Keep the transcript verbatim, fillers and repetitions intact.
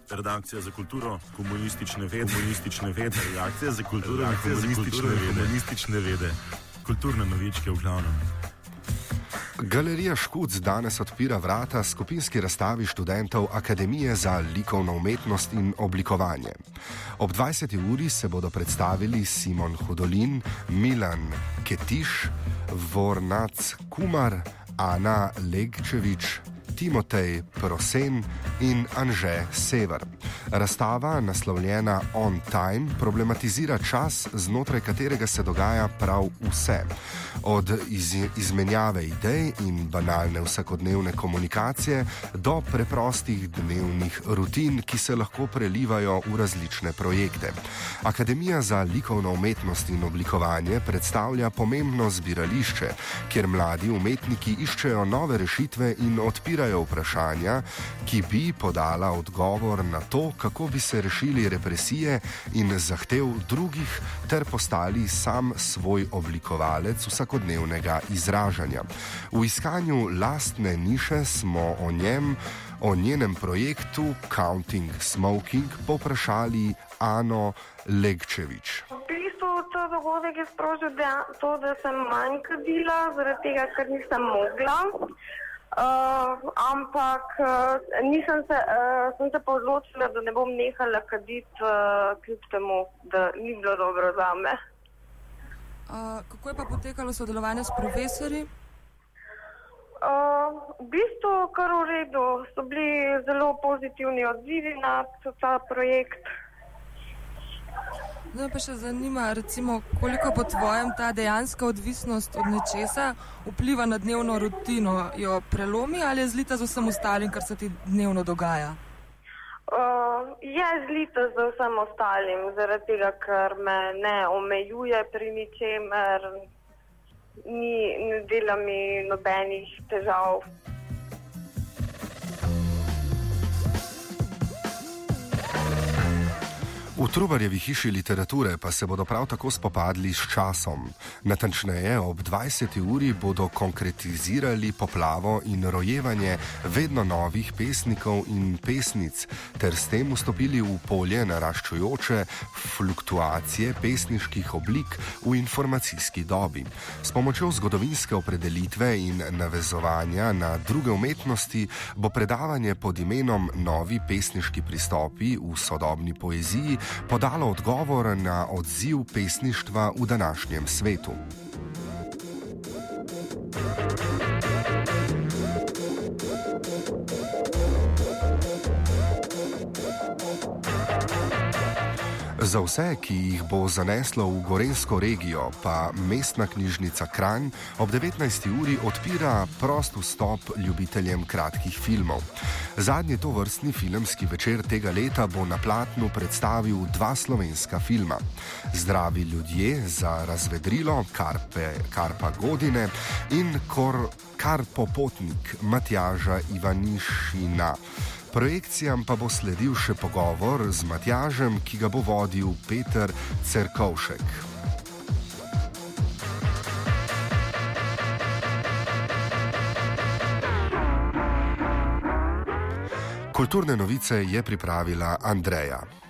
Redakcija za kulturo, komunistične vede, komunistične vede, redakcija za kulturo, redakcija za komunistične vede, komunistične vede, kulturne novičke v glavnem. Galerija Škuc danes odpira vrata skupinski razstavi študentov Akademije za likovno umetnost in oblikovanje. Ob dvajseti uri se bodo predstavili Simon Hudolin, Milan Ketiš, Vornac Kumar, Ana Legčevič, Timotej Prosen in Anže Sever. Razstava, naslovljena On Time, problematizira čas, znotraj katerega se dogaja prav vse. Od iz, izmenjave idej in banalne vsakodnevne komunikacije do preprostih dnevnih rutin, ki se lahko prelivajo v različne projekte. Akademija za likovno umetnost in oblikovanje predstavlja pomembno zbirališče, kjer mladi umetniki iščejo nove rešitve in odpirajo vprašanja, ki bi podala odgovor na to, kako bi se rešili represije in zahtev drugih ter postali sam svoj oblikovalec vsakodnevnega izražanja. V iskanju lastne niše smo o njem, o njenem projektu Counting Smoking povprašali Ano Legčevič. Ta dogodek je sprožil to, da sem manj kadila, zaradi tega, ker nisem mogla. Uh, ampak uh, nisem se, uh, sem se pa odločila, da ne bom nehala kaditi, uh, kljub temu, da ni bilo dobro za me. Uh, kako je pa potekalo sodelovanje s profesorji? Uh, v bistvu kar v redu, so bili zelo pozitivni odzivi na ta projekt. Zdaj pa še zanima, recimo, koliko po tvojem ta dejanska odvisnost od nečesa vpliva na dnevno rutino? Jo prelomi ali je zlita z vsem ostalim, kar se ti dnevno dogaja? Uh, je zlita z vsem ostalim, zaradi tega, ker me ne omejuje pri ničemer, ni, ne dela mi nobenih težav. V Trubarjevi hiši literature pa se bodo prav tako spopadli s časom. Natančneje, ob dvajseti uri bodo konkretizirali poplavo in rojevanje vedno novih pesnikov in pesnic, ter s tem vstopili v polje naraščujoče fluktuacije pesniških oblik v informacijski dobi. S pomočjo zgodovinske opredelitve in navezovanja na druge umetnosti bo predavanje pod imenom Novi pesniški pristopi v sodobni poeziji podalo odgovor na odziv pesništva v današnjem svetu. Za vse, ki jih bo zaneslo v Gorenjsko regijo, pa mestna knjižnica Kranj ob devetnajsti uri odpira prost vstop ljubiteljem kratkih filmov. Zadnji tovrstni filmski večer tega leta bo na platnu predstavil dva slovenska filma. Zdravi ljudje za razvedrilo Karpe, Karpa Godine in Kor, Karpo potnik Matjaža Ivanišina. Projekcijam pa bo sledil še pogovor z Matjažem, ki ga bo vodil Peter Cerkovšek. Kulturne novice je pripravila Andreja.